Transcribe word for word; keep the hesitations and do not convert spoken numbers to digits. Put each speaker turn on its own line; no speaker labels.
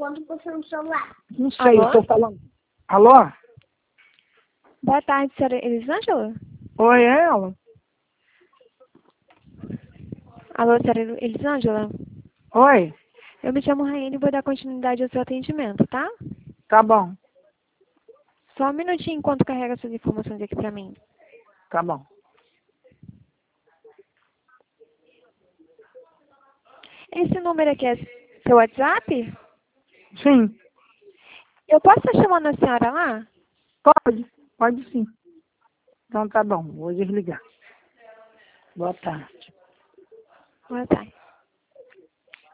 quando você no celular.
Não sei,
Alô?
eu tô falando. Alô?
Boa tarde, senhora Elisângela.
Oi, é ela?
Alô, senhora Elisângela.
Oi,
Eu me chamo Raine e vou dar continuidade ao seu atendimento, tá?
tá bom,
Só um minutinho enquanto carrega essas informações aqui pra mim.
tá bom.
Esse número aqui é seu WhatsApp?
Sim,
Eu posso estar chamando a senhora lá?
pode, pode sim. Então tá bom, vou desligar. Boa tarde.
Boa tarde.